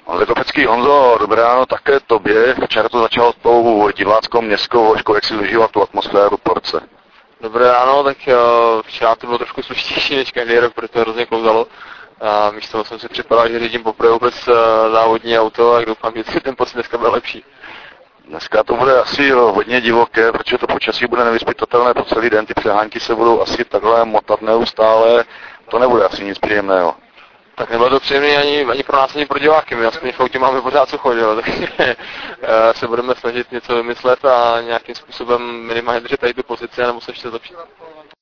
Lekopecký Honzo, dobré ráno také tobě. Včera to začalo tou diváckou městskou hoďkou, jak si zažíval tu atmosféru Porce. Dobré ráno, tak včera to bylo trošku složitější než každý rok, protože to hrozně klouzalo. A místo jsem si připadal, že řídím poprvé vůbec závodní auto a doufám, že ten pocit dneska byl lepší. Dneska to bude asi hodně divoké, protože to počasí bude nevyzpytatelné po celý den, ty přehánky se budou asi takhle motat neustále, to nebude asi nic příjemného. Tak nebylo to příjemné ani pro nás, ani pro diváky, my aspoň v autě máme pořád sucho, takže se budeme snažit něco vymyslet a nějakým způsobem minimálně držet tady tu pozici, nebo se ještě zlepšit.